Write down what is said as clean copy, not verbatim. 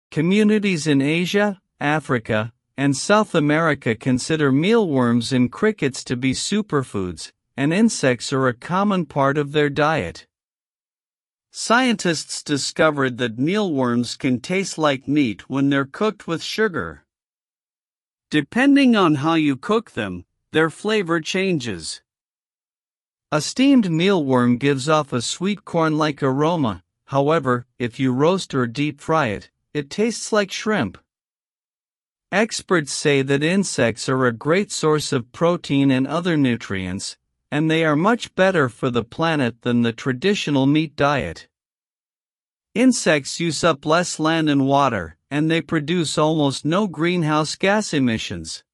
Communities in Asia, Africa, and South America consider mealworms and crickets to be superfoods, and insects are a common part of their diet. Scientists discovered that mealworms can taste like meat when they're cooked with sugar. Depending on how you cook them, their flavor changes. A steamed mealworm gives off a sweet corn-like aroma. However, if you roast or deep fry it, it tastes like shrimp. Experts say that insects are a great source of protein and other nutrients, and they are much better for the planet than the traditional meat diet. Insects use up less land and water, and they produce almost no greenhouse gas emissions.